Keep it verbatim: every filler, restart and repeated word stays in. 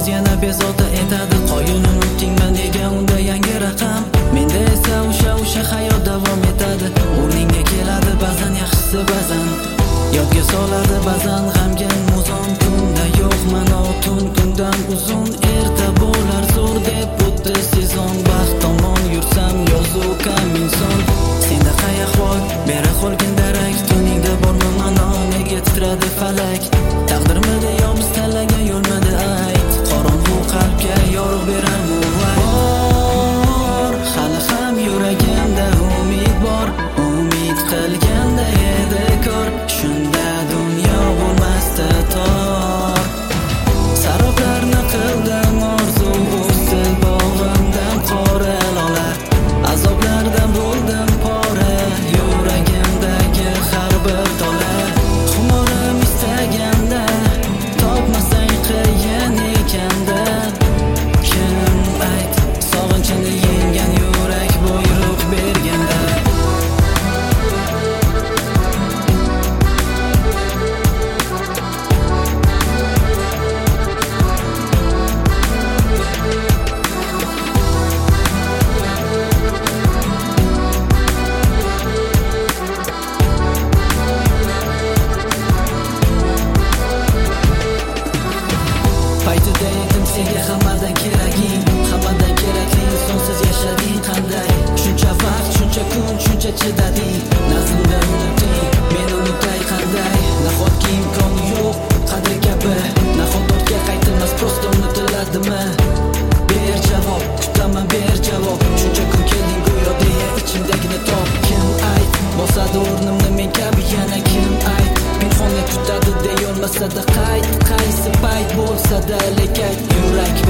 yana bezovta etadi. Qoyil unutdingman nega unda yangi raqam. Menda esa o'sha o'sha hayot davom etadi. O'rningga keladi ba'zan yaxshisi ba'zan yodga soladi ba'zan g'amgin muzon. Kunda yo'qman tun kundan uzun, erta bo'lar zo'r deb o'tdi sezon. Baxt tomon yursam yozu kam inson. Senda qay ahvol bera qolgin darak, tuningda bormi mano nega titradi falak. Taqdirmidi yo biz tanlagan yo'lmidi ayt, qorong'u qalbga yorug' berar muvvat. Bor hali ham yuragimda umid bor, umid qilganda edi kor. Shunda dunyo bo'lmasdi tor. Saroblarni qildim orzu o'sib bog'imdan qora lola. Azoblardan bo'ldim pora, yuragimdagi har bir tola. Xumorim istaganda topmasang qiyin ekanda. Kim ayt sog'inchini yengan yurak buyruq berganda. Paytida edim senga hammadan keraging, hammadan kerakli sonsiz yashading qanday. Shuncha vaqt, shuncha kun, shuncha chidading, nazmda unutding, meni unutay qanday. Nahotki imkoni yo'q qadri kabi, nahot ortga qaytilmas prosta unutiladimi? Ber javob, kutaman ber javob. Shuncha kun kelding go'yo deya ichimdagini top. Kim ayt bosadi o'rnimni men kabi yana kim ayt, pinhonga kutadi deyolmasa-da qayt. Qaysi payt bo'lsa-da lekay yurak